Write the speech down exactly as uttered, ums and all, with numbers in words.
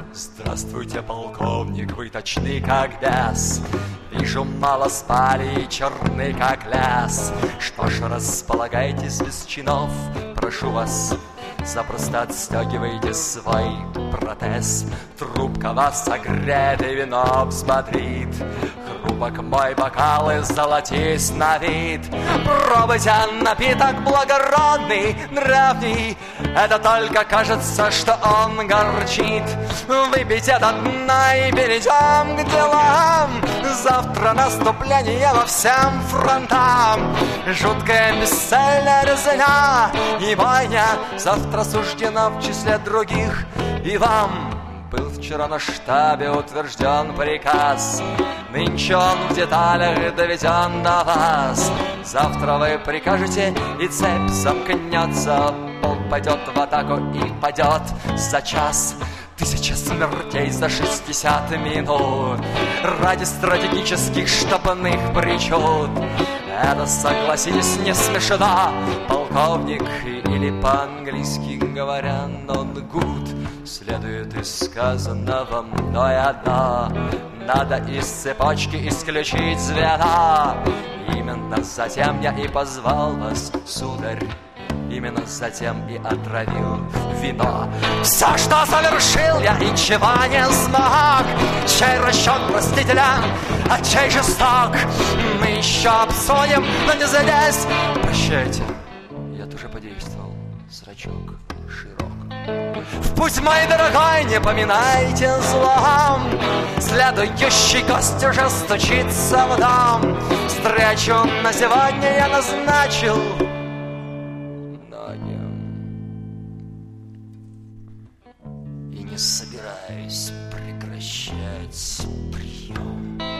Здравствуйте, полковник, вы точны, как бес. Вижу, мало спали и черны, как лес. Что ж, располагайтесь без чинов, прошу вас. Запросто отстегивайте свой протез. Трубка вас согреет и вино взбодрит. Хрупок мой бокал и золотист на вид. Пробуйте напиток благородный, древний. Это только кажется, что он горчит. Выпейте до дна и перейдем к делам. Завтра наступление во всем фронтам. Жуткая бесцельная резня и бойня завтра суждена в числе других и вам. Был вчера на штабе утвержден приказ, нынче он в деталях доведен до вас. Завтра вы прикажете, и цепь замкнется. Полк пойдет в атаку и падет за час. Тысяча смертей за шестьдесят минут ради стратегических штабных причуд. Это, согласитесь, не смешно, полковник, или по-английски говоря, non good. Следует из сказанного мной одно: надо из цепочки исключить звена. Именно затем я и позвал вас, сударь. Именно затем и отравил вино. Все, что совершил я и чего не смог, чей расчет простителен, а чей жесток, мы еще обсудим, но не здесь. Прощайте, я тоже подействовал, зрачок широк. В путь, мой дорогой, не поминайте злом. Следующий гость уже стучится в дом. Встречу на сегодня я назначил, собираюсь прекращать прием.